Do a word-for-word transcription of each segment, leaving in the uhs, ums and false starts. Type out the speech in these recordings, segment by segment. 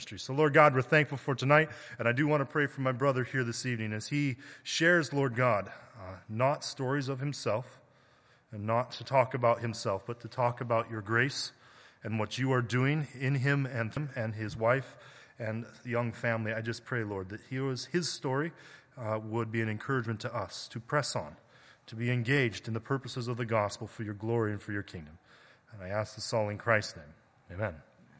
So, Lord God, we're thankful for tonight, and I do want to pray for my brother here this evening as he shares, Lord God, uh, not stories of himself, and not to talk about himself, but to talk about your grace and what you are doing in him and him and his wife and the young family. I just pray, Lord, that he was, his story uh, would be an encouragement to us to press on, to be engaged in the purposes of the gospel for your glory and for your kingdom. And I ask this all in Christ's name. Amen.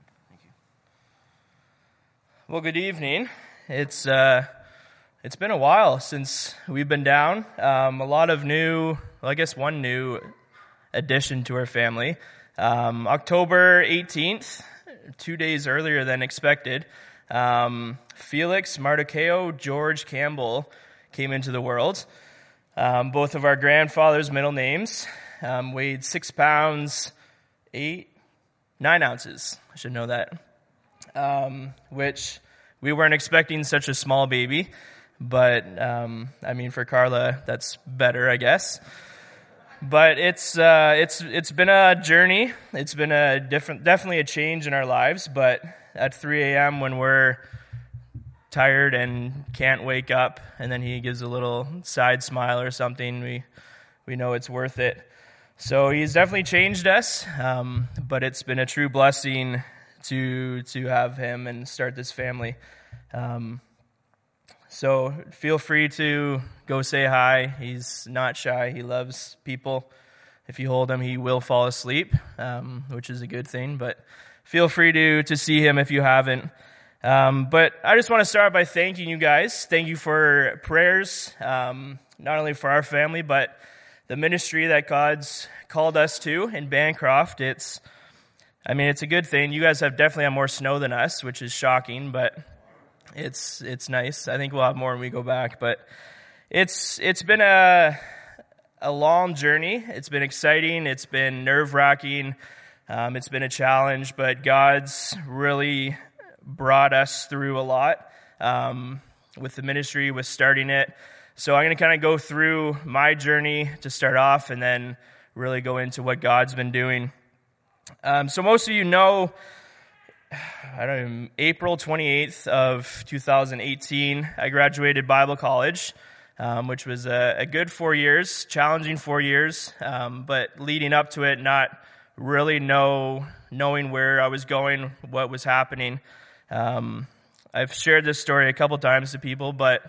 Well, good evening. It's uh, it's been a while since we've been down. Um, a lot of new, well, I guess one new addition to our family. Um, October eighteenth, two days earlier than expected, um, Felix Mardukeo George Campbell came into the world. Um, both of our grandfathers' middle names um, weighed six pounds, eight, nine ounces. I should know that. Um, which we weren't expecting such a small baby, but um, I mean, for Carla, that's better, I guess. But it's uh, it's it's been a journey. It's been a different, definitely a change in our lives. But at three a.m. when we're tired and can't wake up, and then he gives a little side smile or something, we we know it's worth it. So he's definitely changed us, um, but it's been a true blessing to to have him and start this family. Um, so feel free to go say hi. He's not shy. He loves people. If you hold him, he will fall asleep, um, which is a good thing. But feel free to to see him if you haven't. Um, but I just want to start by thanking you guys. Thank you for prayers, um, not only for our family, but the ministry that God's called us to in Bancroft. It's I mean, it's a good thing. You guys have definitely had more snow than us, which is shocking, but it's it's nice. I think we'll have more when we go back. But it's it's been a a long journey. It's been exciting. It's been nerve-wracking. Um, it's been a challenge, but God's really brought us through a lot um, with the ministry, with starting it. So I'm going to kind of go through my journey to start off and then really go into what God's been doing. Um, so most of you know, I don't know, April twenty-eighth of two thousand eighteen, I graduated Bible college, um, which was a, a good four years, challenging four years, um, but leading up to it, not really know knowing where I was going, what was happening. Um, I've shared this story a couple times to people, but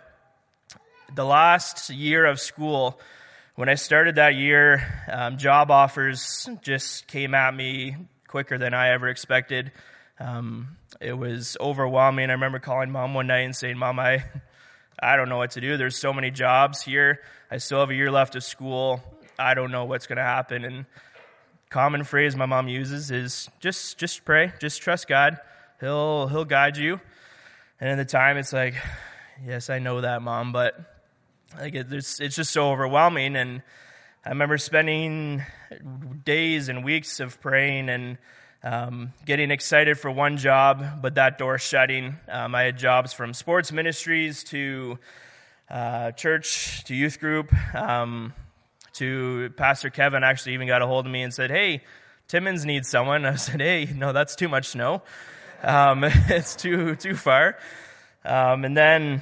the last year of school, when I started that year, um, job offers just came at me quicker than I ever expected. Um, it was overwhelming. I remember calling Mom one night and saying, Mom, I, I don't know what to do. There's so many jobs here. I still have a year left of school. I don't know what's going to happen. And common phrase my mom uses is just, just pray, just trust God. He'll, he'll guide you. And at the time, it's like, yes, I know that, Mom, but Like it, it's, it's just so overwhelming, and I remember spending days and weeks of praying and um, getting excited for one job, but that door shutting. Um, I had jobs from sports ministries to uh, church to youth group um, to Pastor Kevin actually even got a hold of me and said, "Hey, Timmins needs someone." I said, "Hey, no, that's too much snow. Um, it's too too far." Um, and then.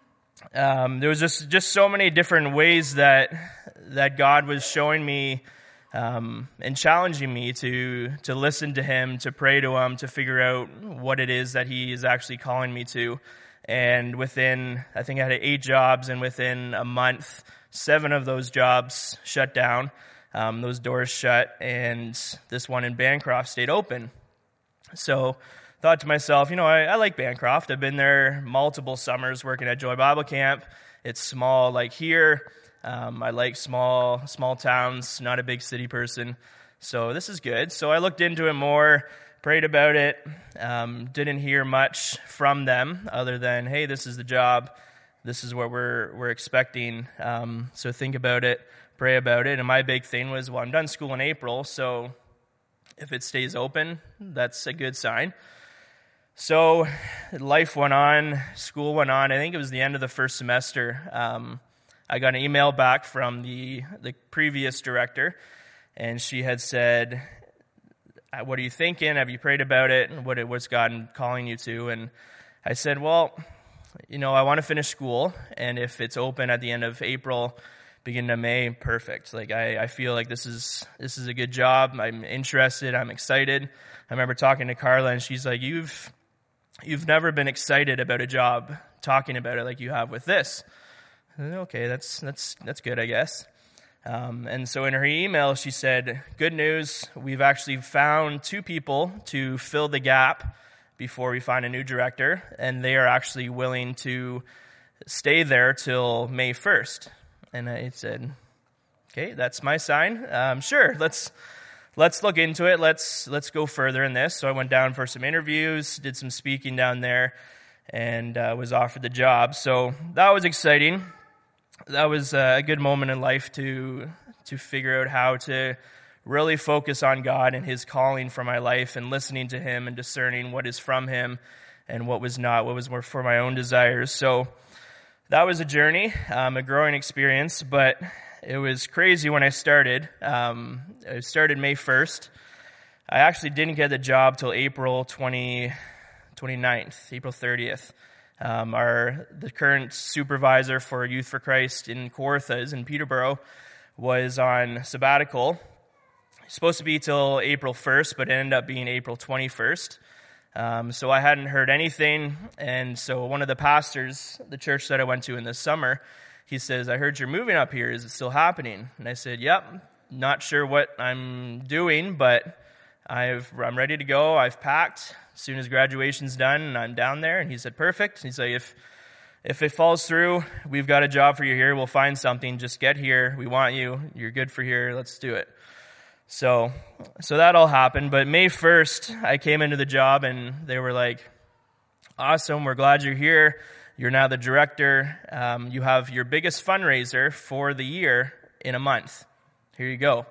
Um, there was just, just so many different ways that that God was showing me um, and challenging me to to listen to Him, to pray to Him, to figure out what it is that He is actually calling me to. And within, I think I had eight jobs, and within a month, seven of those jobs shut down. Um, those doors shut, and this one in Bancroft stayed open. So thought to myself, you know, I, I like Bancroft. I've been there multiple summers working at Joy Bible Camp. It's small like here. Um, I like small small towns, not a big city person. So this is good. So I looked into it more, prayed about it, um, didn't hear much from them other than, hey, this is the job. This is what we're we're expecting. Um, so think about it, pray about it. And my big thing was, well, I'm done school in April, so if it stays open, that's a good sign. So life went on, school went on. I think it was the end of the first semester. Um, I got an email back from the the previous director, and she had said, what are you thinking? Have you prayed about it? What what's God calling you to? And I said, well, you know, I want to finish school, and if it's open at the end of April, beginning of May, perfect. Like I, I feel like this is this is a good job. I'm interested. I'm excited. I remember talking to Carla, and she's like, "You've you've never been excited about a job, talking about it like you have with this." Said, okay, that's that's that's good, I guess. Um, and so in her email, she said, "Good news. We've actually found two people to fill the gap before we find a new director, and they are actually willing to stay there till May first." And I said, okay, that's my sign. Um, sure, let's let's look into it. Let's let's go further in this. So I went down for some interviews, did some speaking down there, and uh, was offered the job. So that was exciting. That was a good moment in life to to figure out how to really focus on God and His calling for my life, and listening to Him and discerning what is from Him and what was not, what was more for my own desires. So that was a journey, um, a growing experience, but it was crazy when I started. Um, I started May first. I actually didn't get the job till April twentieth, twenty-ninth, April thirtieth. Um, our the current supervisor for Youth for Christ in Kawarthas in Peterborough was on sabbatical. It's supposed to be till April first, but it ended up being April twenty-first. Um, so I hadn't heard anything, and so one of the pastors, the church that I went to in the summer, he says, "I heard you're moving up here. Is it still happening?" And I said, "Yep, not sure what I'm doing, but I've, I'm ready to go. I've packed. As soon as graduation's done, and I'm down there." And he said, "Perfect." He's like, if if it falls through, we've got a job for you here. We'll find something. Just get here. We want you. You're good for here. Let's do it." So, so that all happened. But May first, I came into the job, and they were like, "Awesome, we're glad you're here. You're now the director. Um, you have your biggest fundraiser for the year in a month. Here you go."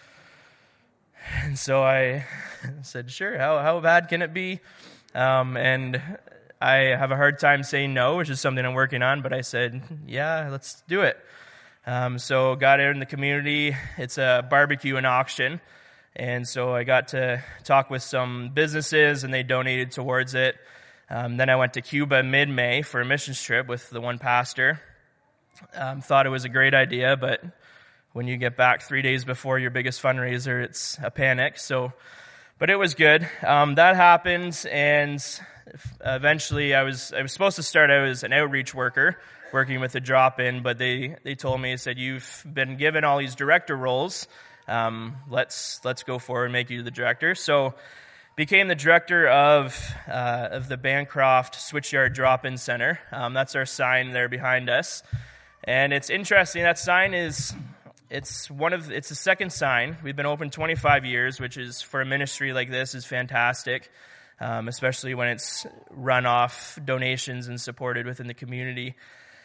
And so I said, "Sure, how how bad can it be?" Um, and I have a hard time saying no, which is something I'm working on, but I said, "Yeah, let's do it." Um, so got out in the community. It's a barbecue and auction. And so I got to talk with some businesses, and they donated towards it. Um, then I went to Cuba mid-May for a missions trip with the one pastor. Um, thought it was a great idea, but when you get back three days before your biggest fundraiser, it's a panic. So, but it was good. Um, that happened, and eventually I was I was supposed to start out as an outreach worker, working with a drop-in, but they, they told me, they said, "You've been given all these director roles. Um, let's let's go forward and make you the director." So became the director of uh, of the Bancroft Switchyard Drop-In Center. Um, that's our sign there behind us. And it's interesting, that sign is, it's one of, it's the second sign. We've been open twenty-five years, which is, for a ministry like this, is fantastic, um, especially when it's run off donations and supported within the community.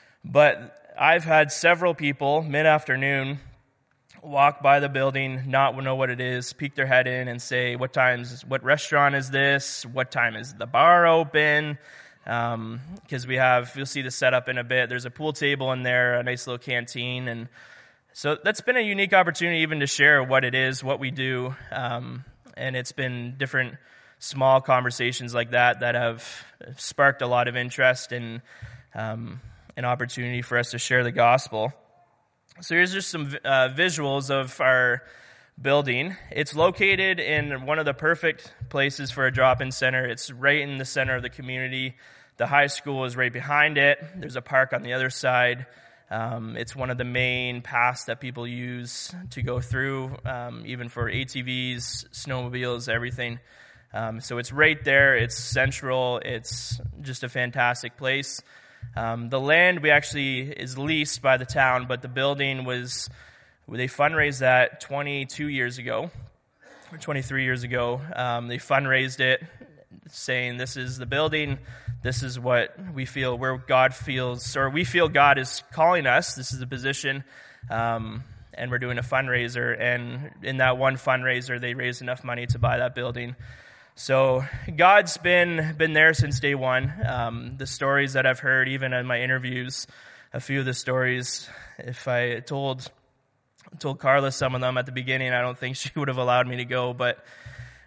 But I've had several people mid-afternoon walk by the building, not know what it is, peek their head in and say, "What time's, what restaurant is this? What time is the bar open?" Um, because we have, you'll see the setup in a bit. There's a pool table in there, a nice little canteen. And so that's been a unique opportunity even to share what it is, what we do. Um, and it's been different small conversations like that that have sparked a lot of interest and um, an opportunity for us to share the gospel. So here's just some uh, visuals of our building. It's located in one of the perfect places for a drop-in center. It's right in the center of the community. The high school is right behind it. There's a park on the other side. Um, it's one of the main paths that people use to go through, um, even for A T Vs, snowmobiles, everything. Um, so it's right there. It's central. It's just a fantastic place. Um, the land we actually is leased by the town, but the building was, they fundraised that twenty-two years ago, or twenty-three years ago. Um, they fundraised it, saying, "This is the building. This is what we feel, where God feels, or we feel God is calling us. This is the position." Um, and we're doing a fundraiser. And in that one fundraiser, they raised enough money to buy that building. So God's been been there since day one. Um, the stories that I've heard, even in my interviews, a few of the stories, if I told told Carla some of them at the beginning, I don't think she would have allowed me to go. But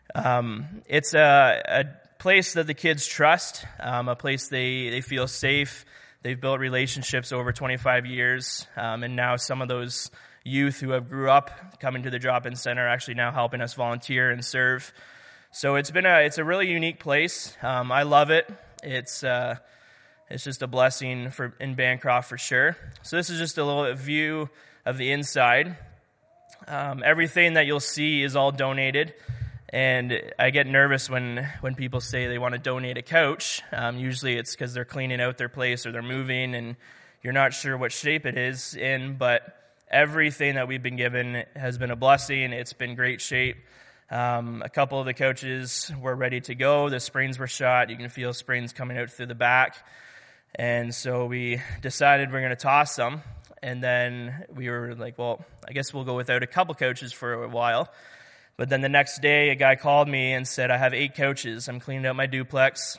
Um, it's a, a place that the kids trust, um, a place they, they feel safe. They've built relationships over twenty-five years, um, and now some of those youth who have grew up coming to the drop-in center are actually now helping us volunteer and serve. So it's been a it's a really unique place. Um, I love it. It's uh, it's just a blessing for in Bancroft for sure. So this is just a little view of the inside. Um, everything that you'll see is all donated. And I get nervous when, when people say they want to donate a couch. Um, usually it's because they're cleaning out their place or they're moving and you're not sure what shape it is in. But everything that we've been given has been a blessing. It's been great shape. Um, a couple of the couches were ready to go. The springs were shot. You can feel springs coming out through the back. And so we decided we're going to toss them. And then we were like, well, I guess we'll go without a couple couches for a while. But then the next day, a guy called me and said, I have eight couches. I'm cleaning out my duplex.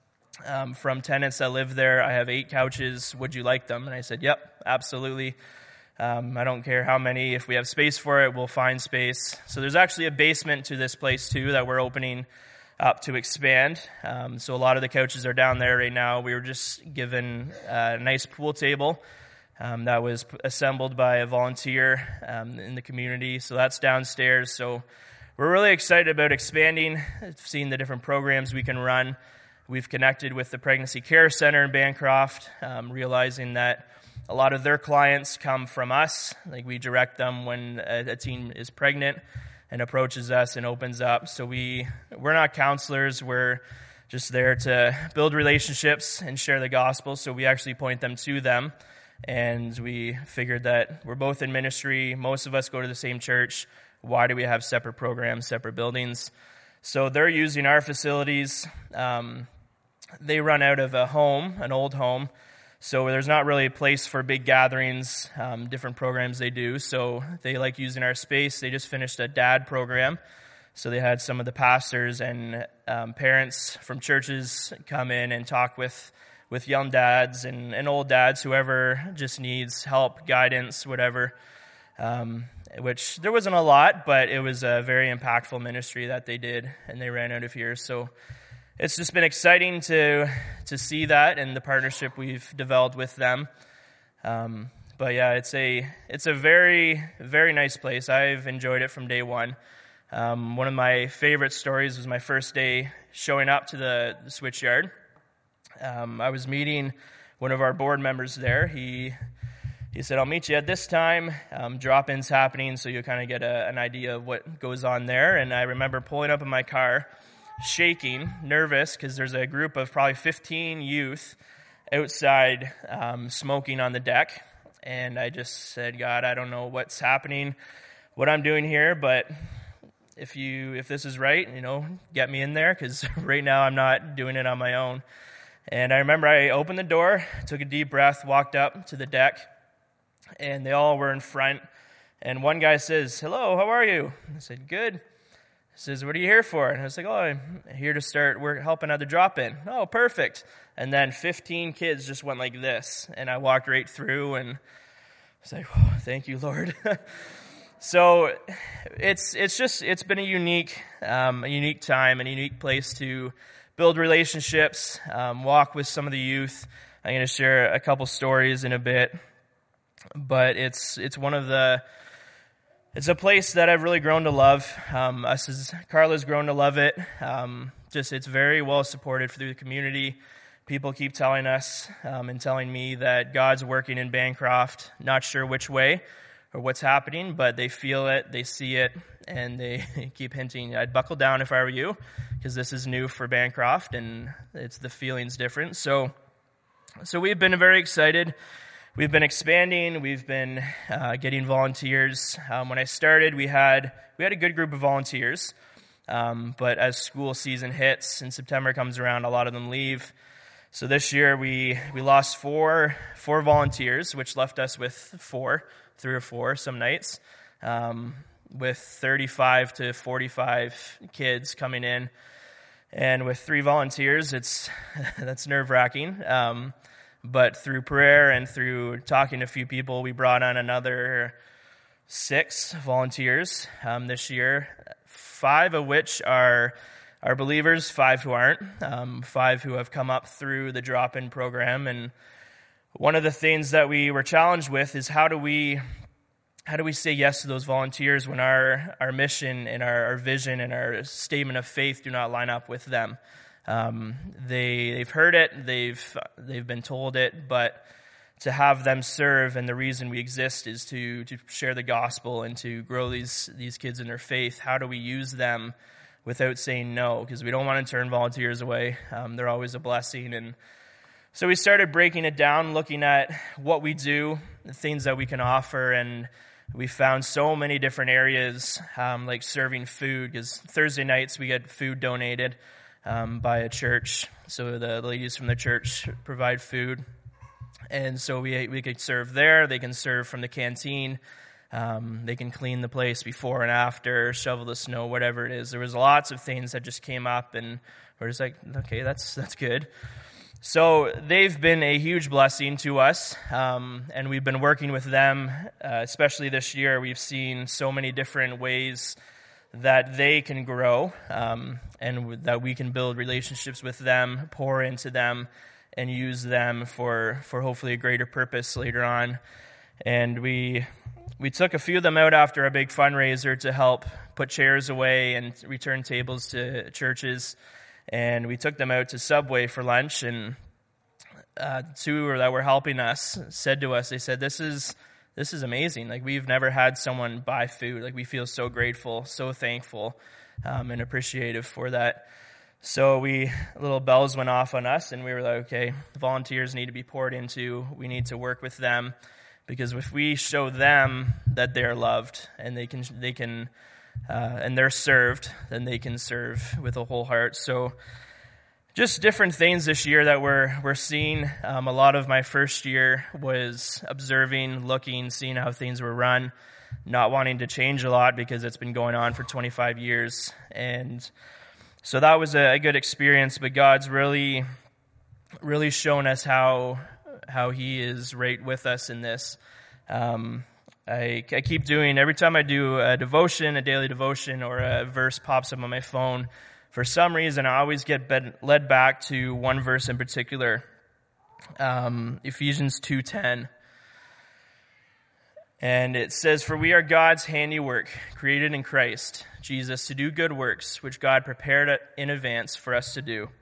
Um, from tenants that live there, I have eight couches. Would you like them? And I said, yep, absolutely. Um, I don't care how many. If we have space for it, we'll find space. So there's actually a basement to this place, too, that we're opening up to expand. Um, so a lot of the couches are down there right now. We were just given a nice pool table. Um, that was assembled by a volunteer um, in the community. So that's downstairs. So we're really excited about expanding, seeing the different programs we can run. We've connected with the Pregnancy Care Center in Bancroft, um, realizing that a lot of their clients come from us. Like we direct them when a, a teen is pregnant and approaches us and opens up. So we, we're not counselors. We're just there to build relationships and share the gospel. So we actually point them to them. And we figured that we're both in ministry. Most of us go to the same church. Why do we have separate programs, separate buildings? So they're using our facilities. Um, they run out of a home, an old home. So there's not really a place for big gatherings, um, different programs they do. So they like using our space. They just finished a dad program. So they had some of the pastors and um, parents from churches come in and talk with with young dads and, and old dads, whoever just needs help, guidance, whatever, um, which there wasn't a lot, but it was a very impactful ministry that they did, and they ran out of here. So it's just been exciting to to see that and the partnership we've developed with them. Um, but yeah, it's a it's a very, very nice place. I've enjoyed it from day one. Um, one of my favorite stories was my first day showing up to the, the switch yard. Um, I was meeting one of our board members there. He he said, I'll meet you at this time. Um, drop-in's happening, so you'll kind of get a, an idea of what goes on there. And I remember pulling up in my car, shaking, nervous, because there's a group of probably fifteen youth outside um, smoking on the deck. And I just said, God, I don't know what's happening, what I'm doing here, but if you if this is right, you know, get me in there, because right now I'm not doing it on my own. And I remember I opened the door, took a deep breath, walked up to the deck, and they all were in front. And one guy says, hello, how are you? I said, good. He says, what are you here for? And I was like, oh, I'm here to start work, helping at the drop-in. Oh, perfect. And then fifteen kids just went like this. And I walked right through, and I was like, oh, thank you, Lord. So it's it's just, it's been a unique, um, a unique time, and a unique place to build relationships, um, walk with some of the youth. I'm going to share a couple stories in a bit, but it's it's one of the it's a place that I've really grown to love. Um, us as Carla's grown to love it. Um, just it's very well supported through the community. People keep telling us um, and telling me that God's working in Bancroft. Not sure which way or what's happening, but they feel it, they see it, and they keep hinting, I'd buckle down if I were you, because this is new for Bancroft, and it's the feeling's different. So so we've been very excited. We've been expanding. We've been uh, getting volunteers. Um, when I started, we had we had a good group of volunteers, um, but as school season hits and September comes around, a lot of them leave. So this year we we lost four four volunteers, which left us with four, three or four some nights, um, with thirty-five to forty-five kids coming in, and with three volunteers, it's that's nerve-wracking. Um, but through prayer and through talking to a few people, we brought on another six volunteers um, this year five of which are are believers, five who aren't, um, five who have come up through the drop-in program. And one of the things that we were challenged with is how do we how do we say yes to those volunteers when our our mission and our, our vision and our statement of faith do not line up with them. Um, they they've heard it, they've they've been told it, but to have them serve, and the reason we exist is to to share the gospel and to grow these these kids in their faith. How do we use them without saying no? Because we don't want to turn volunteers away. Um, they're always a blessing. And so we started breaking it down, looking at what we do, the things that we can offer, and we found so many different areas, um, like serving food, because Thursday nights we get food donated um, by a church. So the ladies from the church provide food. And so we we could serve there. They can serve from the canteen. Um, they can clean the place before and after, shovel the snow, whatever it is. There was lots of things that just came up, and we're just like, okay, that's that's good. So they've been a huge blessing to us, um, and we've been working with them, uh, especially this year. We've seen so many different ways that they can grow, um, and w- that we can build relationships with them, pour into them, and use them for, for hopefully a greater purpose later on. And we we took a few of them out after a big fundraiser to help put chairs away and return tables to churches. And we took them out to Subway for lunch, and uh, two that were helping us said to us, they said, this is this is amazing. Like, we've never had someone buy food. Like, we feel so grateful, so thankful, um, and appreciative for that. So we, little bells went off on us, and we were like, okay, volunteers need to be poured into. We need to work with them, because if we show them that they're loved and they can, they can, uh, and they're served, then they can serve with a whole heart. So just different things this year that we're we're seeing. Um, a lot of my first year was observing, looking, seeing how things were run, not wanting to change a lot because it's been going on for twenty-five years, and so that was a good experience, but God's really, really shown us how how He is right with us in this. Um, I, I keep doing, every time I do a devotion, a daily devotion, or a verse pops up on my phone, for some reason I always get bed, led back to one verse in particular, um, Ephesians two ten. And it says, "For we are God's handiwork, created in Christ Jesus to do good works, which God prepared in advance for us to do."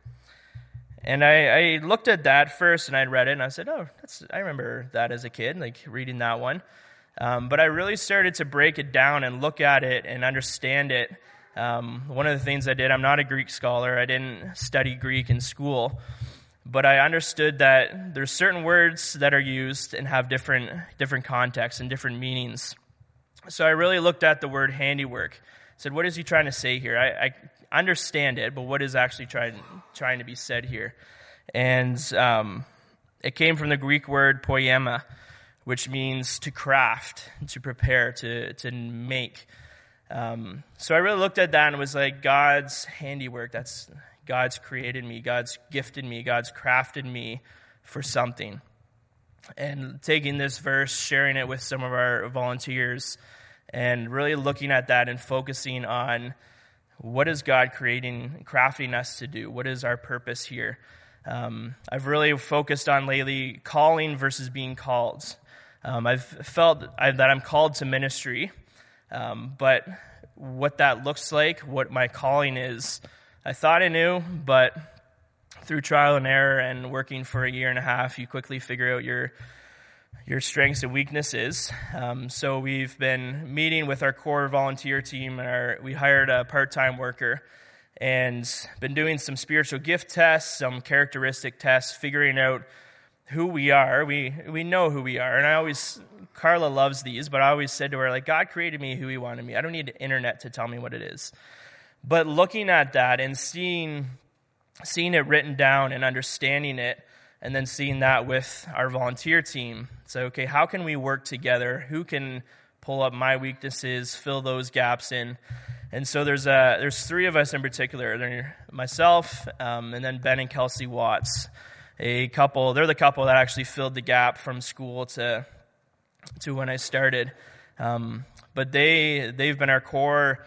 And I, I looked at that first, and I'd read it, and I said, oh, that's, I remember that as a kid, like reading that one. Um, but I really started to break it down and look at it and understand it. Um, one of the things I did, I'm not a Greek scholar. I didn't study Greek in school. But I understood that there's certain words that are used and have different different contexts and different meanings. So I really looked at the word handiwork. I said, what is he trying to say here? I, I understand it, but what is actually trying trying to be said here? And um, it came from the Greek word poiema, which means to craft, to prepare, to to make. Um, so I really looked at that and was like, God's handiwork. That's God's created me, God's gifted me, God's crafted me for something. And taking this verse, sharing it with some of our volunteers, and really looking at that and focusing on what is God creating, crafting us to do? What is our purpose here? Um, I've really focused on lately calling versus being called. Um, I've felt that I'm called to ministry, um, but what that looks like, what my calling is, I thought I knew, but through trial and error and working for a year and a half, you quickly figure out your your strengths and weaknesses. Um, so we've been meeting with our core volunteer team, and our, we hired a part-time worker, and been doing some spiritual gift tests, some characteristic tests, figuring out who we are. We we know who we are, and I always, Carla loves these, but I always said to her, like, God created me who He wanted me. I don't need the internet to tell me what it is. But looking at that and seeing seeing it written down and understanding it, and then seeing that with our volunteer team, so, okay, how can we work together? Who can pull up my weaknesses, fill those gaps in? And so there's a, there's three of us in particular. There's myself, um, and then Ben and Kelsey Watts, a couple. They're the couple that actually filled the gap from school to to when I started. Um, but they they've been our core.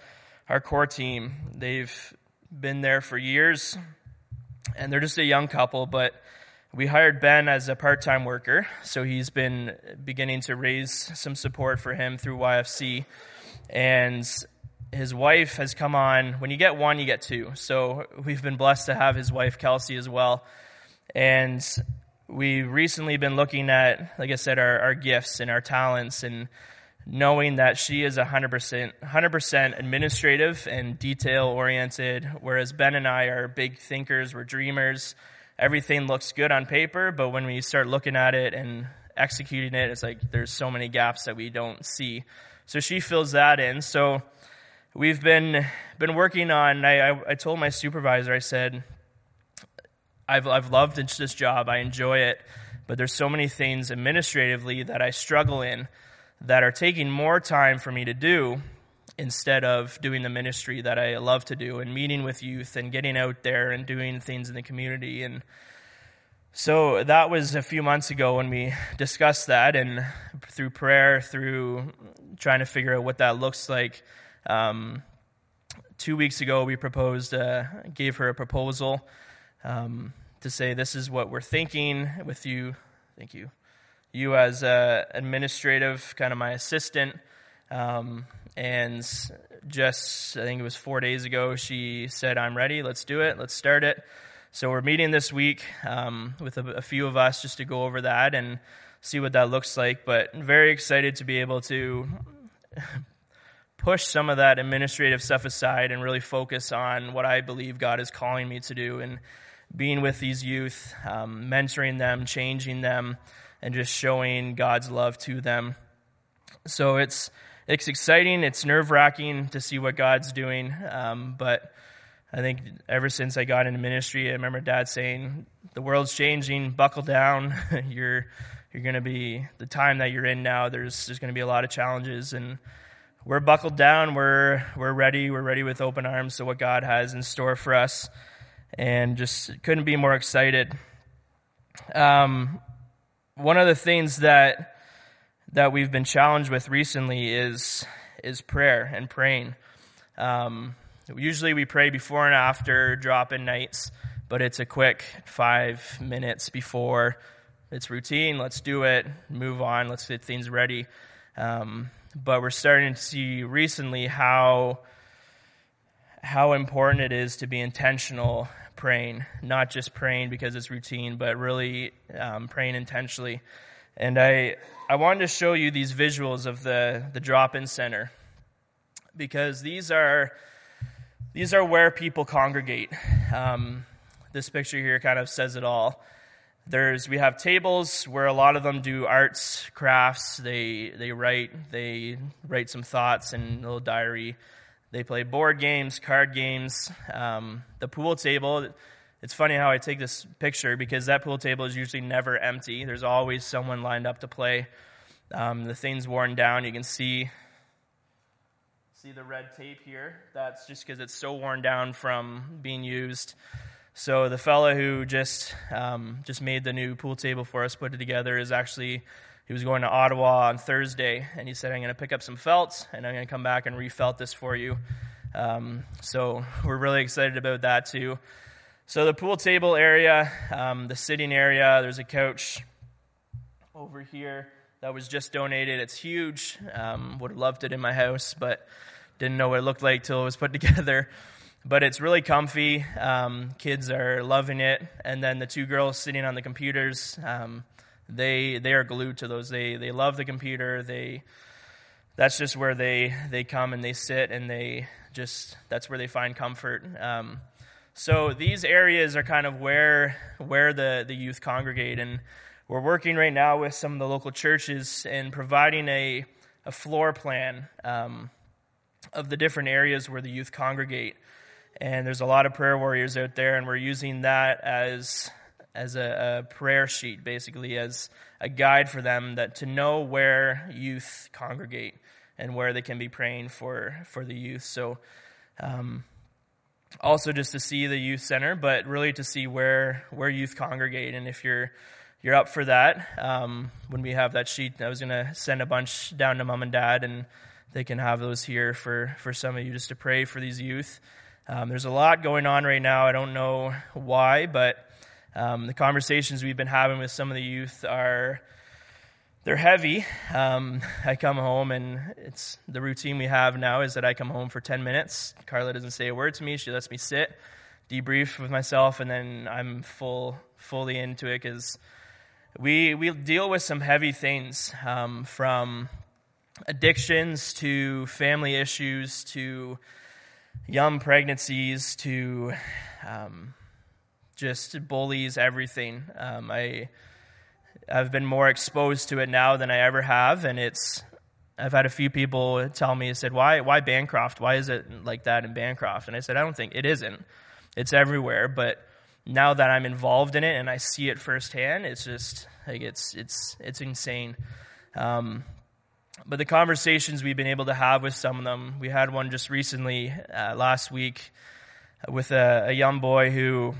our core team. They've been there for years, and they're just a young couple, but we hired Ben as a part-time worker, so he's been beginning to raise some support for him through Y F C, and his wife has come on. When you get one, you get two, so we've been blessed to have his wife, Kelsey, as well, and we've recently been looking at, like I said, our, our gifts and our talents, and knowing that she is one hundred percent, one hundred percent administrative and detail-oriented, whereas Ben and I are big thinkers, we're dreamers. Everything looks good on paper, but when we start looking at it and executing it, it's like there's so many gaps that we don't see. So she fills that in. So we've been been working on, I, I, I told my supervisor, I said, I've, I've loved this job, I enjoy it, but there's so many things administratively that I struggle in that are taking more time for me to do instead of doing the ministry that I love to do and meeting with youth and getting out there and doing things in the community. And so that was a few months ago when we discussed that, and through prayer, through trying to figure out what that looks like, um, two weeks ago we proposed, uh, gave her a proposal um, to say this is what we're thinking with you. Thank you. You as uh, administrative, kind of my assistant, um, and just, I think it was four days ago, she said, I'm ready, let's do it, let's start it. So we're meeting this week um, with a, a few of us just to go over that and see what that looks like, but very excited to be able to push some of that administrative stuff aside and really focus on what I believe God is calling me to do, and being with these youth, um, mentoring them, changing them, and just showing God's love to them. So it's it's exciting. It's nerve-wracking to see what God's doing. Um, but I think ever since I got into ministry, I remember Dad saying, the world's changing, buckle down. you're you're going to be, the time that you're in now, there's there's going to be a lot of challenges. And we're buckled down. We're we're ready. We're ready with open arms to what God has in store for us. And just couldn't be more excited. Um One of the things that that we've been challenged with recently is is prayer and praying. Um, usually we pray before and after drop-in nights, but it's a quick five minutes before. It's routine. Let's do it. Move on. Let's get things ready. Um, but we're starting to see recently how how important it is to be intentional praying, not just praying because it's routine, but really um, praying intentionally. And I I wanted to show you these visuals of the, the drop-in center, because these are these are where people congregate. Um, this picture here kind of says it all. There's we have tables where a lot of them do arts, crafts. They they write they write some thoughts in a little diary. They play board games, card games. Um, the pool table, it's funny how I take this picture because that pool table is usually never empty. There's always someone lined up to play. Um, the thing's worn down. You can see, see the red tape here. That's just because it's so worn down from being used. So the fella who just um, just made the new pool table for us, put it together, is actually... He was going to Ottawa on Thursday, and he said, I'm going to pick up some felt, and I'm going to come back and refelt this for you. Um, so we're really excited about that, too. So the pool table area, um, the sitting area, there's a couch over here that was just donated. It's huge. Um, would have loved it in my house, but didn't know what it looked like till it was put together. But it's really comfy. Um, kids are loving it. And then the two girls sitting on the computers, um, They they are glued to those. They they love the computer. They that's just where they they come and they sit, and they just that's where they find comfort. Um, so these areas are kind of where where the, the youth congregate, and we're working right now with some of the local churches and providing a a floor plan um, of the different areas where the youth congregate. And there's a lot of prayer warriors out there, and we're using that as as a, a prayer sheet, basically, as a guide for them that to know where youth congregate and where they can be praying for, for the youth. So um, also just to see the youth center, but really to see where where youth congregate. And if you're you're up for that, um, when we have that sheet, I was going to send a bunch down to mom and dad and they can have those here for, for some of you just to pray for these youth. Um, there's a lot going on right now. I don't know why, but um, the conversations we've been having with some of the youth are, they're heavy. Um, I come home and it's the routine we have now is that I come home for ten minutes. Carla doesn't say a word to me. She lets me sit, debrief with myself, and then I'm full, fully into it because we, we deal with some heavy things, um, from addictions to family issues to young pregnancies to um, just bullies, everything. Um, I, I've been more exposed to it now than I ever have, and it's, I've had a few people tell me, said, why, why Bancroft? Why is it like that in Bancroft? And I said, I don't think, it isn't. It's everywhere, but now that I'm involved in it and I see it firsthand, it's just, like, it's, it's, it's insane. Um, But the conversations we've been able to have with some of them, we had one just recently, uh, last week, with a, a young boy who,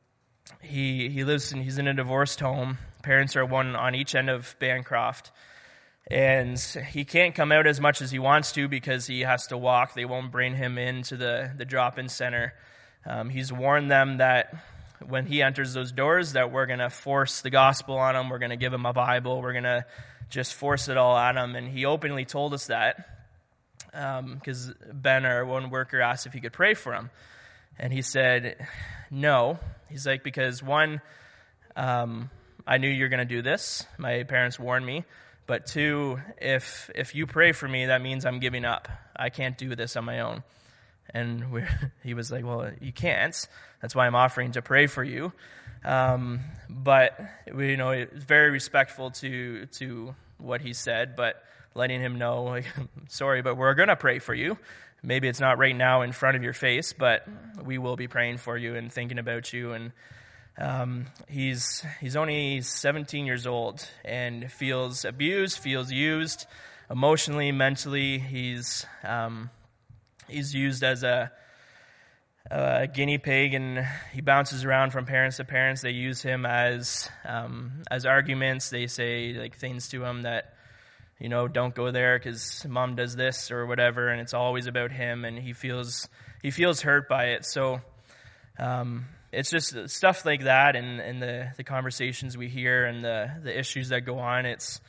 he he lives in, he's in a divorced home. Parents are one on each end of Bancroft. And he can't come out as much as he wants to because he has to walk. They won't bring him into the, the drop-in center. Um, he's warned them that when he enters those doors that we're going to force the gospel on him. We're going to give him a Bible. We're going to just force it all at him. And he openly told us that because um, Ben, our one worker, asked if he could pray for him. And he said, no. He's like, because one, um, I knew you were going to do this. My parents warned me. But two, if if you pray for me, that means I'm giving up. I can't do this on my own. And we're, he was like, well, you can't. That's why I'm offering to pray for you. Um, but we, you know, it's very respectful to to what he said, but letting him know, like, sorry, but we're gonna pray for you. Maybe it's not right now in front of your face, but we will be praying for you and thinking about you. And um, he's he's only seventeen years old and feels abused, feels used emotionally, mentally. He's um, he's used as a a guinea pig, and he bounces around from parents to parents. They use him as um, as arguments. They say like things to him that, you know, don't go there because mom does this or whatever, and it's always about him, and he feels he feels hurt by it. So um, it's just stuff like that, and, and the, the conversations we hear and the, the issues that go on. It's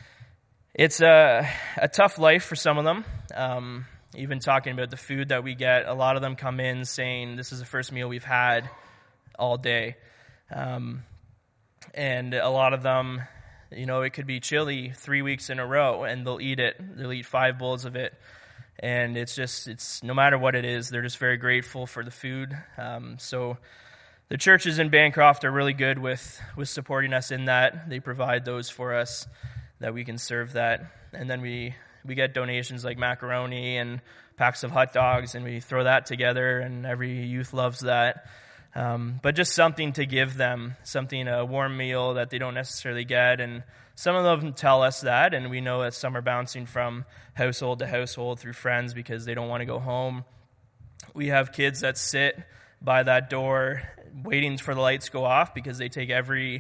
it's a a tough life for some of them. Um, Even talking about the food that we get, a lot of them come in saying, this is the first meal we've had all day. Um, and a lot of them, you know, it could be chili three weeks in a row, and they'll eat it. They'll eat five bowls of it. And it's just, it's no matter what it is, they're just very grateful for the food. Um, so the churches in Bancroft are really good with, with supporting us in that. They provide those for us that we can serve that. And then we... We get donations like macaroni and packs of hot dogs, and we throw that together, and every youth loves that. Um, but just something to give them, something, a warm meal that they don't necessarily get. And some of them tell us that, and we know that some are bouncing from household to household through friends because they don't want to go home. We have kids that sit by that door waiting for the lights to go off because they take every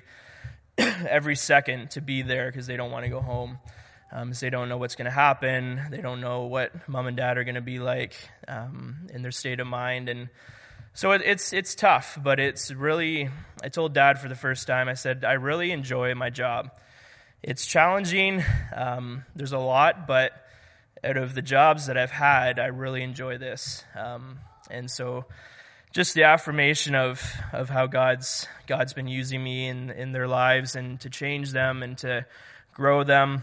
every second to be there because they don't want to go home. Um, so they don't know what's going to happen. They don't know what mom and dad are going to be like um, in their state of mind. And so it, it's it's tough, but it's really, I told dad for the first time, I said, I really enjoy my job. It's challenging. Um, there's a lot, but out of the jobs that I've had, I really enjoy this. Um, and so just the affirmation of, of how God's God's been using me in, in their lives and to change them and to grow them.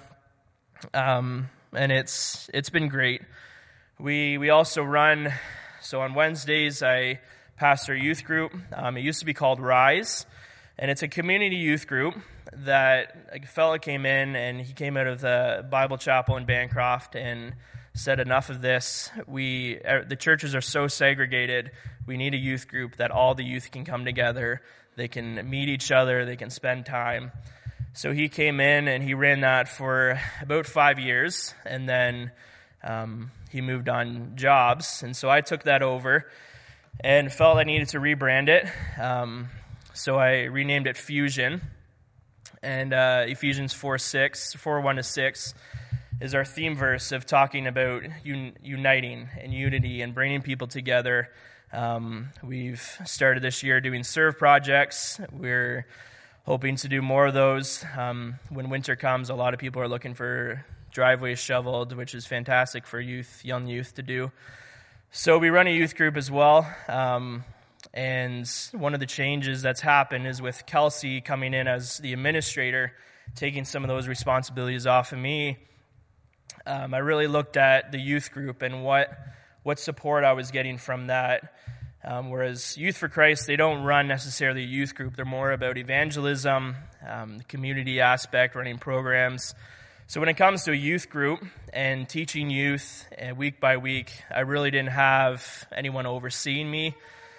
Um, and it's, it's been great. We, we also run, so on Wednesdays, I pastor a youth group. Um, it used to be called Rise, and it's a community youth group that a fella came in, and he came out of the Bible Chapel in Bancroft and said, enough of this. We, the churches are so segregated. We need a youth group that all the youth can come together. They can meet each other. They can spend time. So he came in and he ran that for about five years, and then um, he moved on jobs. And so I took that over and felt I needed to rebrand it. Um, so I renamed it Fusion. And uh, Ephesians four six, four one to six is our theme verse of talking about un- uniting and unity and bringing people together. Um, we've started this year doing serve projects. We're hoping to do more of those. Um, when winter comes, a lot of people are looking for driveways shoveled, which is fantastic for youth, young youth to do. So we run a youth group as well. Um, and one of the changes that's happened is with Kelsey coming in as the administrator, taking some of those responsibilities off of me. Um, I really looked at the youth group and what what support I was getting from that. Um, whereas Youth for Christ, they don't run necessarily a youth group. They're more about evangelism, um, the community aspect, running programs. So when it comes to a youth group and teaching youth uh, week by week, I really didn't have anyone overseeing me.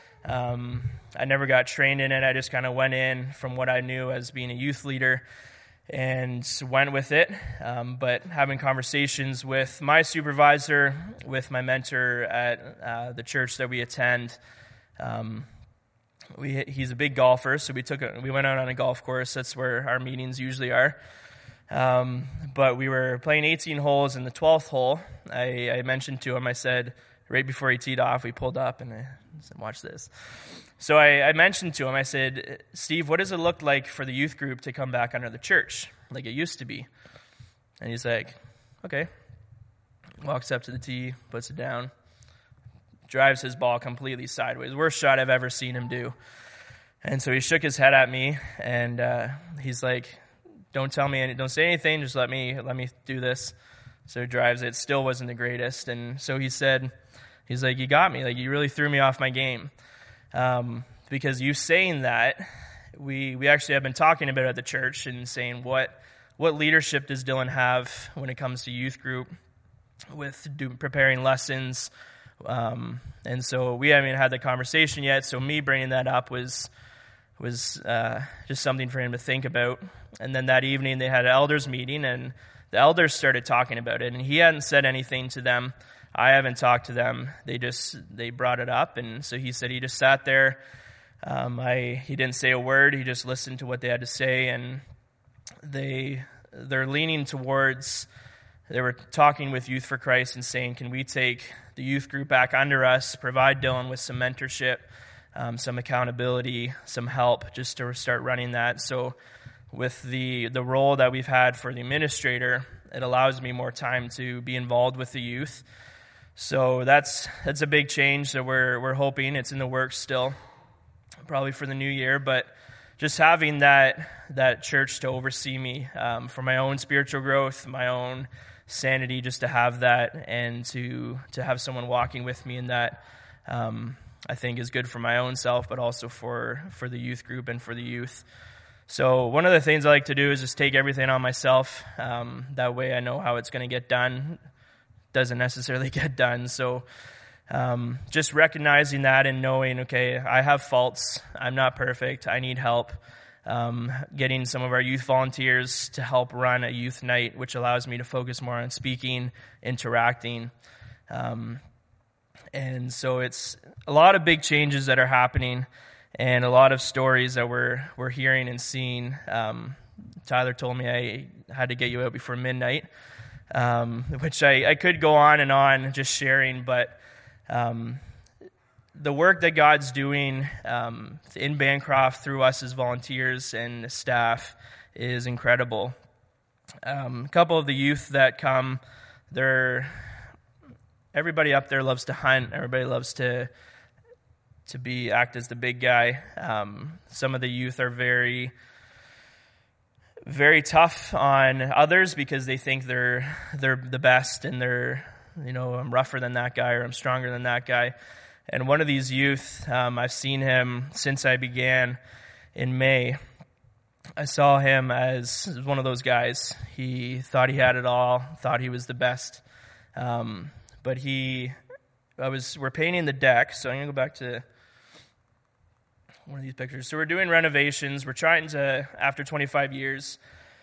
Um, I never got trained in it. I just kind of went in from what I knew as being a youth leader and went with it. Um, but having conversations with my supervisor, with my mentor at uh, the church that we attend, um, we he's a big golfer, so we took a, we went out on a golf course. That's where our meetings usually are. Um, but we were playing eighteen holes. In the twelfth hole, I, I mentioned to him, I said, right before he teed off, we pulled up and I said, watch this. So I, I mentioned to him, I said, Steve, what does it look like for the youth group to come back under the church like it used to be? And he's like, okay. Walks up to the tee, puts it down, drives his ball completely sideways. Worst shot I've ever seen him do. And so he shook his head at me, and uh, he's like, don't tell me, any, don't say anything, just let me let me do this. So he drives it. Still wasn't the greatest. And so he said, he's like, you got me. Like, you really threw me off my game. Um, because you saying that, we we actually have been talking about it at the church and saying what what leadership does Dylan have when it comes to youth group with do, preparing lessons. Um, and so we haven't had the conversation yet. So me bringing that up was was uh, just something for him to think about. And then that evening they had an elders meeting, and the elders started talking about it. And he hadn't said anything to them. I haven't talked to them. They just, they brought it up. And so he said he just sat there. Um, I, he didn't say a word. He just listened to what they had to say. And they, they're leaning towards, they were talking with Youth for Christ and saying, can we take the youth group back under us, provide Dylan with some mentorship, um, some accountability, some help just to start running that. So with the, the role that we've had for the administrator, it allows me more time to be involved with the youth. So that's that's a big change that we're we're hoping. It's in the works still, probably for the new year. But just having that that church to oversee me um, for my own spiritual growth, my own sanity, just to have that and to to have someone walking with me in that, um, I think is good for my own self, but also for for the youth group and for the youth. So one of the things I like to do is just take everything on myself. Um, that way I know how it's going to get done. Doesn't necessarily get done. So um, just recognizing that and knowing, okay, I have faults. I'm not perfect. I need help. Um, getting some of our youth volunteers to help run a youth night, which allows me to focus more on speaking, interacting. Um, and so it's a lot of big changes that are happening and a lot of stories that we're, we're hearing and seeing. Um, Tyler told me I had to get you out before midnight. Um, which I, I could go on and on just sharing, but um, the work that God's doing um, in Bancroft through us as volunteers and staff is incredible. Um, a couple of the youth that come, they're everybody up there loves to hunt. Everybody loves to to be act as the big guy. Um, some of the youth are very very tough on others because they think they're they're the best and they're, you know, I'm rougher than that guy or I'm stronger than that guy. And one of these youth, um, I've seen him since I began in May. I saw him as one of those guys. He thought he had it all, thought he was the best. Um, but he, I was, we're painting the deck, so I'm going to go back to one of these pictures. So we're doing renovations. We're trying to, after twenty-five years,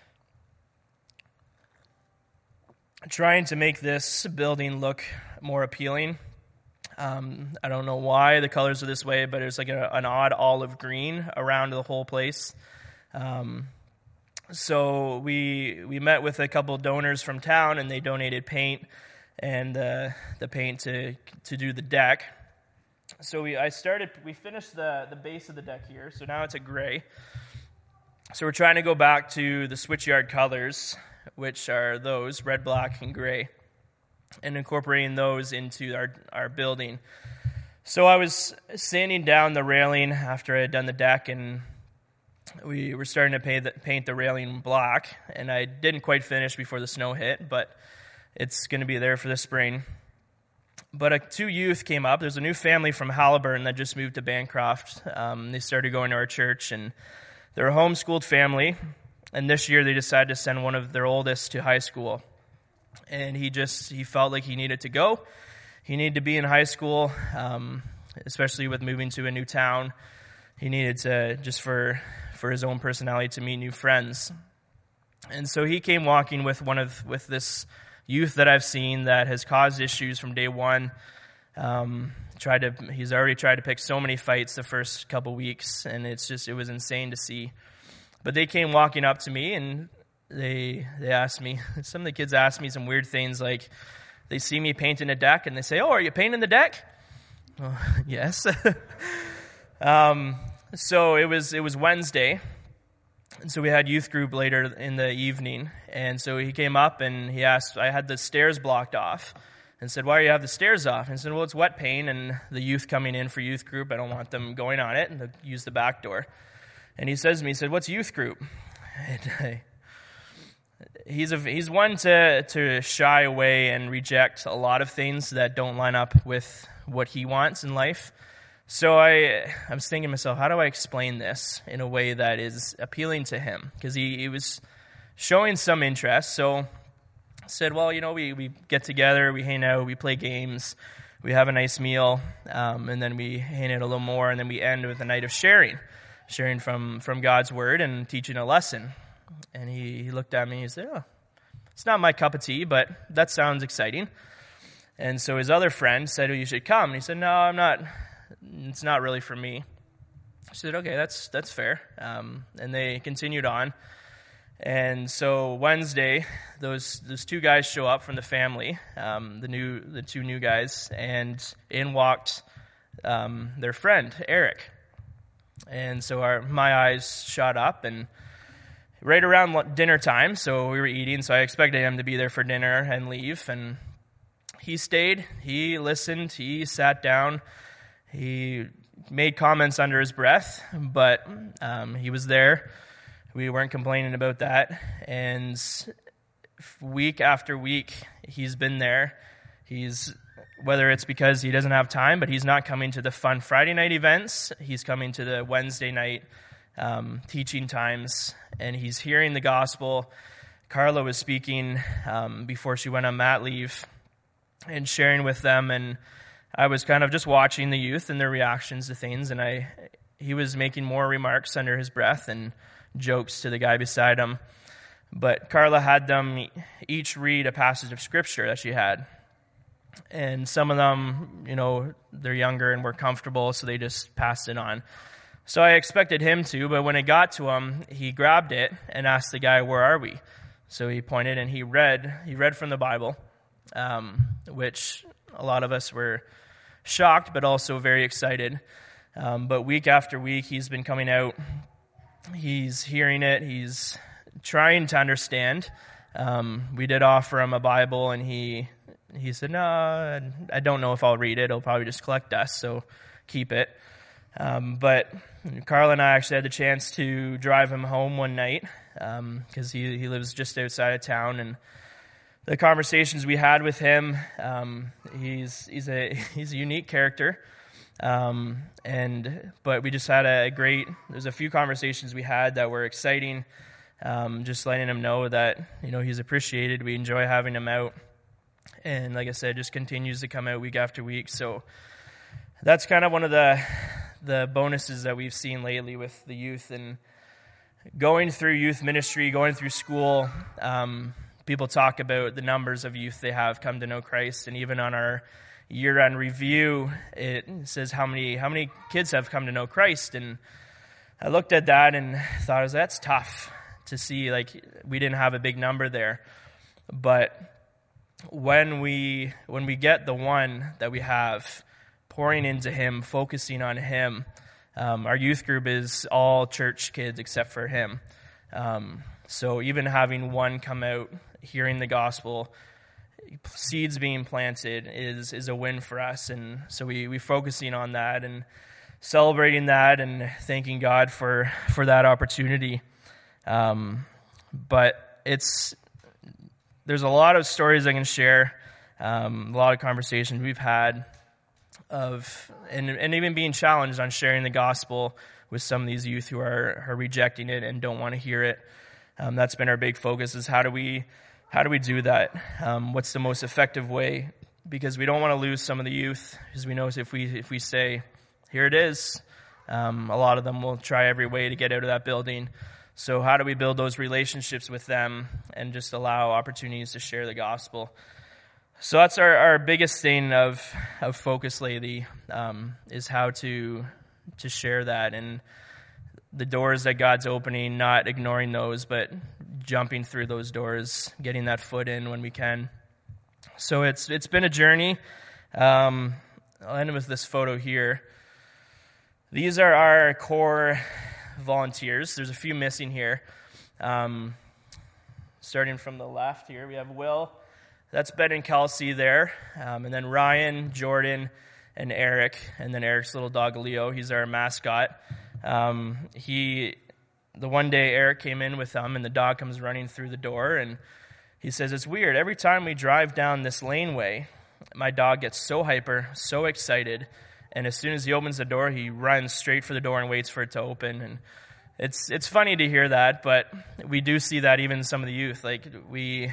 trying to make this building look more appealing. Um, I don't know why the colors are this way, but it's like a, an odd olive green around the whole place. Um, So we we met with a couple of donors from town, and they donated paint and uh, the paint to to do the deck. So we I started we finished the the base of the deck here. So now it's a gray. So we're trying to go back to the switchyard colors, which are those red, black, and gray, and incorporating those into our our building. So I was sanding down the railing after I had done the deck, and we were starting to paint the, paint the railing black, and I didn't quite finish before the snow hit, but it's going to be there for the spring. But uh, two youth came up. There's a new family from Haliburton that just moved to Bancroft. Um, they started going to our church, and they're a homeschooled family, and this year they decided to send one of their oldest to high school. And he just, he felt like he needed to go. He needed to be in high school, um, especially with moving to a new town. He needed to, just for for his own personality, to meet new friends. And so he came walking with one of with this youth that I've seen that has caused issues from day one. Um, tried to he's already tried to pick so many fights the first couple weeks, and it's just it was insane to see. But they came walking up to me, and they they asked me, some of the kids asked me some weird things, like they see me painting a deck, and they say, "Oh, are you painting the deck?" Oh, yes. um, so it was it was Wednesday, and so we had youth group later in the evening, and so he came up and he asked, I had the stairs blocked off, and said, "Why do you have the stairs off?" And I said, "Well, it's wet paint, and the youth coming in for youth group, I don't want them going on it, and they'll use the back door." And he says to me, he said, "What's youth group?" And I, He's a, he's one to, to shy away and reject a lot of things that don't line up with what he wants in life. So I, I was thinking to myself, how do I explain this in a way that is appealing to him? Because he, he was showing some interest. So I said, well, you know, we, we get together, we hang out, we play games, we have a nice meal, um, and then we hang out a little more, and then we end with a night of sharing, sharing from, from God's Word and teaching a lesson. And he, he looked at me and he said, "Oh, it's not my cup of tea, but that sounds exciting." And so his other friend said, "Oh, you should come." And he said, "No, I'm not, it's not really for me." I said, "Okay, that's that's fair." Um, and they continued on. And so Wednesday, those those two guys show up from the family, um, the new the two new guys, and in walked um, their friend, Eric. And so our my eyes shot up, and right around dinner time, so we were eating, so I expected him to be there for dinner and leave, and he stayed, he listened, he sat down, he made comments under his breath, but um, he was there. We weren't complaining about that, and week after week, he's been there. He's, whether it's because he doesn't have time, but he's not coming to the fun Friday night events, he's coming to the Wednesday night Um, teaching times, and he's hearing the gospel. Carla was speaking um, before she went on mat leave and sharing with them, and I was kind of just watching the youth and their reactions to things, and I he was making more remarks under his breath and jokes to the guy beside him. But Carla had them each read a passage of scripture that she had, and some of them, you know, they're younger and were comfortable, so they just passed it on. So I expected him to, but when it got to him, he grabbed it and asked the guy, "Where are we?" So he pointed and he read, he read from the Bible, um, which a lot of us were shocked, but also very excited. Um, but week after week, he's been coming out, he's hearing it, he's trying to understand. Um, we did offer him a Bible, and he he said, "No, I don't know if I'll read it. It'll probably just collect dust, so keep it." Um, but Carl and I actually had the chance to drive him home one night, because um, he, he lives just outside of town, and the conversations we had with him, um, he's he's a he's a unique character, um, and but we just had a great. There's a few conversations we had that were exciting, um, just letting him know that, you know, he's appreciated. We enjoy having him out, and like I said, just continues to come out week after week. So that's kind of one of the the bonuses that we've seen lately with the youth, and going through youth ministry, going through school. Um, people talk about the numbers of youth they have come to know Christ, and even on our year-end review, it says how many how many kids have come to know Christ. And I looked at that and thought, that's tough, to see, like, we didn't have a big number there. But when we when we get the one that we have, pouring into him, focusing on him, um, our youth group is all church kids except for him. Um, so even having one come out, hearing the gospel, seeds being planted is is a win for us. And so we we focusing on that and celebrating that and thanking God for for that opportunity. Um, but it's there's a lot of stories I can share, um, a lot of conversations we've had of and and even being challenged on sharing the gospel with some of these youth who are are rejecting it and don't want to hear it. Um, that's been our big focus, is how do we how do we do that? Um, what's the most effective way? Because we don't want to lose some of the youth, because we know if we if we say, here it is, um, a lot of them will try every way to get out of that building. So how do we build those relationships with them and just allow opportunities to share the gospel? So that's our, our biggest thing of of focus lately, um, is how to to share that, and the doors that God's opening, not ignoring those, but jumping through those doors, getting that foot in when we can. So it's it's been a journey. Um, I'll end with this photo here. These are our core volunteers. There's a few missing here. Um, starting from the left here, we have Will. That's Ben and Kelsey there. Um, and then Ryan, Jordan, and Eric. And then Eric's little dog, Leo. He's our mascot. Um, he, the one day Eric came in with them, and the dog comes running through the door, and he says, it's weird. Every time we drive down this laneway, my dog gets so hyper, so excited, and as soon as he opens the door, he runs straight for the door and waits for it to open. And it's it's funny to hear that, but we do see that even in some of the youth. Like, we,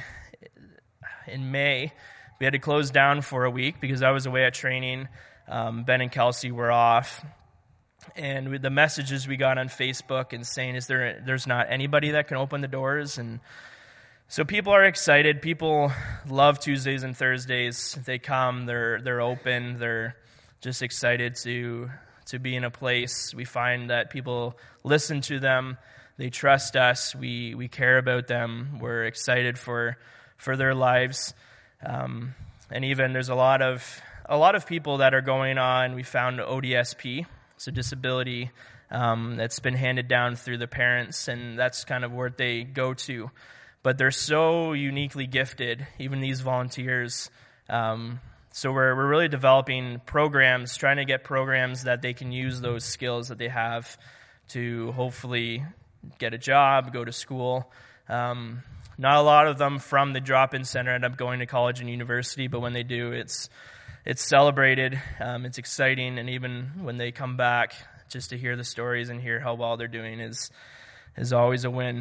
in May, we had to close down for a week because I was away at training. Um, Ben and Kelsey were off. And with the messages we got on Facebook and saying, is there, there's not anybody that can open the doors? And so people are excited. People love Tuesdays and Thursdays. They come, they're they're open, they're just excited to to be in a place. We find that people listen to them, they trust us, we we care about them, we're excited for for their lives. Um, and even there's a lot of a lot of people that are going on. We found O D S P. So disability um, that's been handed down through the parents, and that's kind of where they go to. But they're so uniquely gifted, even these volunteers. Um, so we're we're really developing programs, trying to get programs that they can use those skills that they have to hopefully get a job, go to school. Um, not a lot of them from the drop-in center end up going to college and university, but when they do, it's It's celebrated, um, it's exciting, and even when they come back, just to hear the stories and hear how well they're doing is is always a win.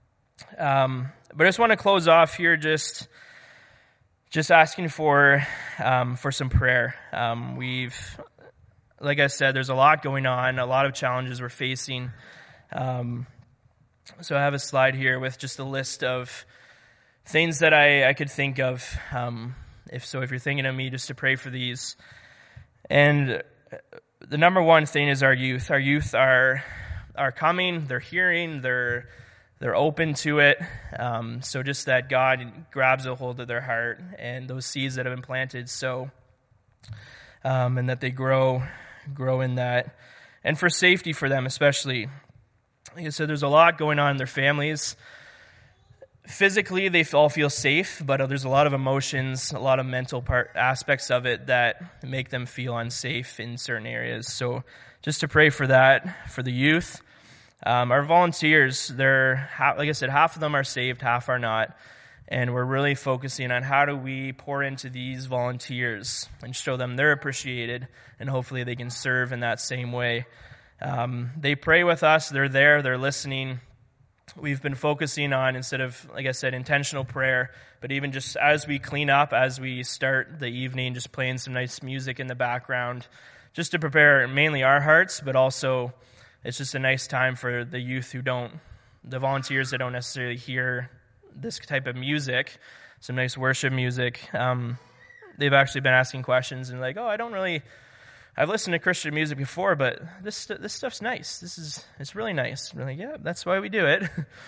Um, but I just want to close off here just just asking for um, for some prayer. Um, we've, like I said, there's a lot going on, a lot of challenges we're facing. Um, so I have a slide here with just a list of things that I, I could think of. Um, If so, if you're thinking of me, just to pray for these. And the number one thing is our youth. Our youth are are coming. They're hearing. They're they're open to it. Um, so just that God grabs a hold of their heart and those seeds that have been planted. So, um, and that they grow grow in that. And for safety for them, especially. Like I said, there's a lot going on in their families. Physically, they all feel safe, but there's a lot of emotions, a lot of mental part aspects of it that make them feel unsafe in certain areas. So just to pray for that, for the youth. Um, our volunteers, they're, like I said, half of them are saved, half are not. And we're really focusing on how do we pour into these volunteers and show them they're appreciated, and hopefully they can serve in that same way. Um, they pray with us, they're there, they're listening. We've been focusing on, instead of, like I said, intentional prayer, but even just as we clean up, as we start the evening, just playing some nice music in the background, just to prepare mainly our hearts, but also it's just a nice time for the youth who don't, the volunteers that don't necessarily hear this type of music, some nice worship music. Um, they've actually been asking questions and like, oh, I don't really... I've listened to Christian music before, but this this stuff's nice. This is it's really nice. We're like, yeah, that's why we do it.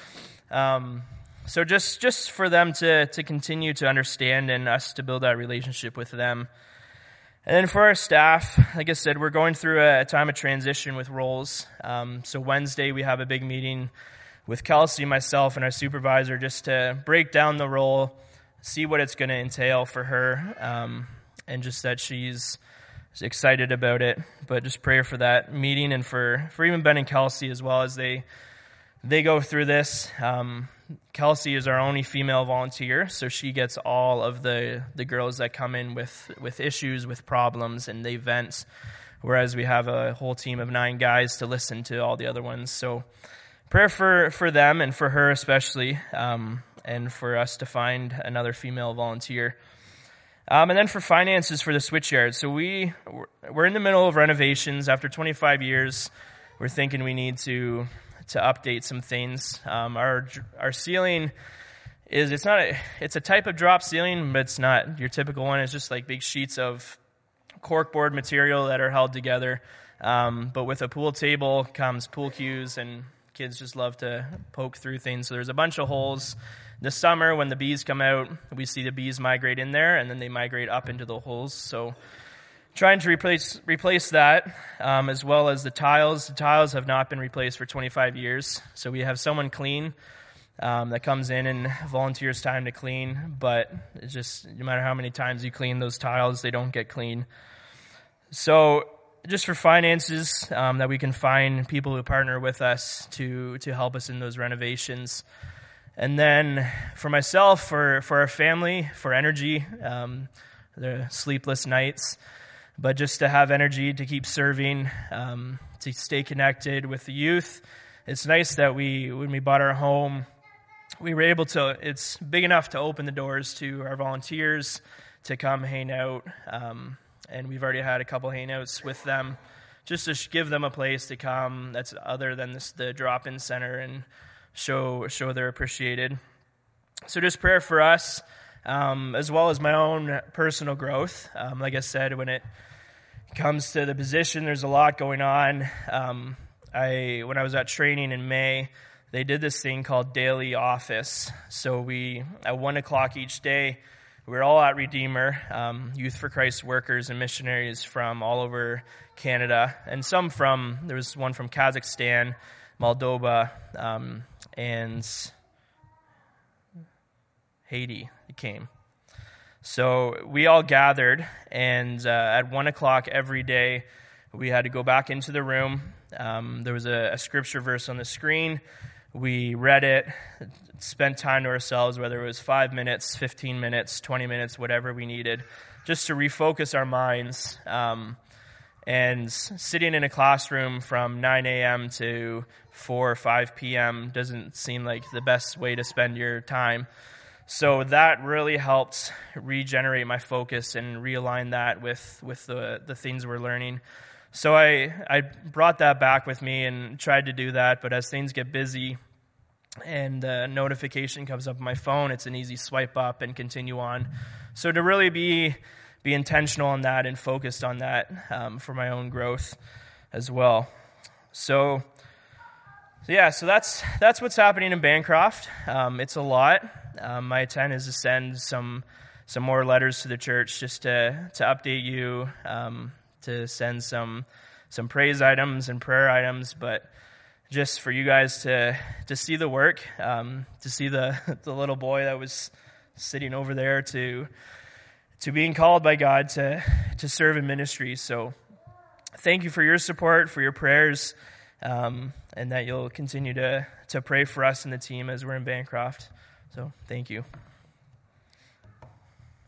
Um, so just just for them to to continue to understand and us to build that relationship with them. And then for our staff, like I said, we're going through a, a time of transition with roles. Um, so Wednesday we have a big meeting with Kelsey, myself, and our supervisor just to break down the role, see what it's going to entail for her, um, and just that she's excited about it. But just pray for that meeting and for, for even Ben and Kelsey as well as they they go through this. Um, Kelsey is our only female volunteer, so she gets all of the, the girls that come in with, with issues, with problems, and they vent, whereas we have a whole team of nine guys to listen to all the other ones. So prayer for, for them and for her especially, um, and for us to find another female volunteer. Um, and then for finances for the switchyard. So we, we're in the middle of renovations. After twenty-five years, we're thinking we need to to update some things. Um, our our ceiling is, it's not a, it's a type of drop ceiling, but it's not your typical one. It's just like big sheets of corkboard material that are held together. Um, but with a pool table comes pool cues, and kids just love to poke through things. So there's a bunch of holes. This summer, when the bees come out, we see the bees migrate in there, and then they migrate up into the holes. So trying to replace replace that, um, as well as the tiles. The tiles have not been replaced for twenty-five years. So we have someone clean um, that comes in and volunteers time to clean. But it's just, no matter how many times you clean those tiles, they don't get clean. So just for finances, um, that we can find people who partner with us to to help us in those renovations. And then for myself, for, for our family, for energy, um, the sleepless nights, but just to have energy to keep serving, um, to stay connected with the youth. It's nice that we, when we bought our home, we were able to, it's big enough to open the doors to our volunteers to come hang out. Um, and we've already had a couple hangouts with them, just to give them a place to come that's other than this, the drop-in center, and show show they're appreciated. So just prayer for us, um, as well as my own personal growth. Um, like I said, when it comes to the position, there's a lot going on. Um, I when I was at training in May, they did this thing called daily office. So we, at one o'clock each day, we were all at Redeemer, um, Youth for Christ workers and missionaries from all over Canada, and some from, there was one from Kazakhstan, Moldova, um, and Haiti came. So we all gathered, and uh, at one o'clock every day, we had to go back into the room. Um, there was a, a scripture verse on the screen. We read it, spent time to ourselves, whether it was five minutes, fifteen minutes, twenty minutes, whatever we needed, just to refocus our minds. Um, and sitting in a classroom from nine a.m. to four or five p.m. doesn't seem like the best way to spend your time. So that really helped regenerate my focus and realign that with, with the, the things we're learning. So I, I brought that back with me and tried to do that, but as things get busy and a notification comes up on my phone, it's an easy swipe up and continue on. So to really be be intentional on that and focused on that um, for my own growth as well. So, so yeah, so that's that's what's happening in Bancroft. Um, it's a lot. Um, my intent is to send some some more letters to the church just to to update you, um, to send some some praise items and prayer items, but just for you guys to to see the work, um, to see the the little boy that was sitting over there to to being called by God to to serve in ministry. So thank you for your support, for your prayers, um, and that you'll continue to to pray for us and the team as we're in Bancroft. So thank you.